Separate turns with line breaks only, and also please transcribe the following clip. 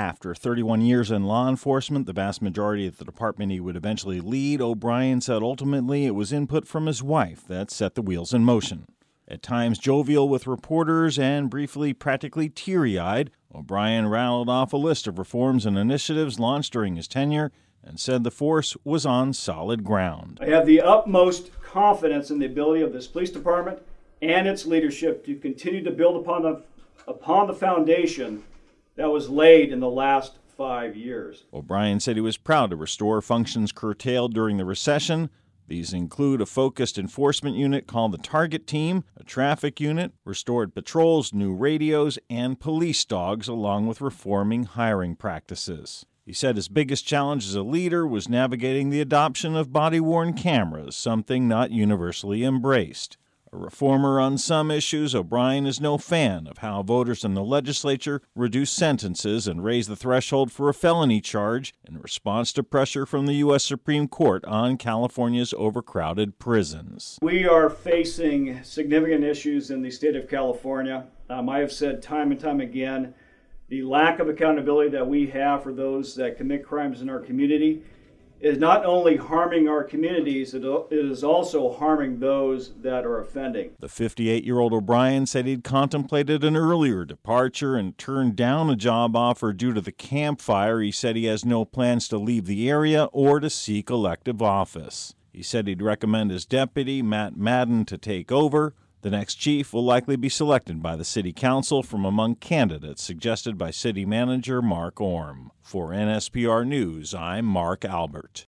After 31 years in law enforcement, the vast majority of the department he would eventually lead, O'Brien said ultimately it was input from his wife that set the wheels in motion. At times jovial with reporters and briefly practically teary-eyed, O'Brien rattled off a list of reforms and initiatives launched during his tenure and said the force was on solid ground.
I have the utmost confidence in the ability of this police department and its leadership to continue to build upon the foundation that was laid in the last 5 years.
O'Brien said he was proud to restore functions curtailed during the recession. These include a focused enforcement unit called the Target Team, a traffic unit, restored patrols, new radios, and police dogs, along with reforming hiring practices. He said his biggest challenge as a leader was navigating the adoption of body-worn cameras, something not universally embraced. A reformer on some issues, O'Brien is no fan of how voters in the legislature reduce sentences and raise the threshold for a felony charge in response to pressure from the U.S. Supreme Court on California's overcrowded prisons.
We are facing significant issues in the state of California. I have said time and time again, the lack of accountability that we have for those that commit crimes in our community is not only harming our communities, it is also harming those that are offending.
The 58-year-old O'Brien said he'd contemplated an earlier departure and turned down a job offer due to the Camp Fire. He said he has no plans to leave the area or to seek elective office. He said he'd recommend his deputy, Matt Madden, to take over. The next chief will likely be selected by the City Council from among candidates suggested by City Manager Mark Orm. For NSPR News, I'm Mark Albert.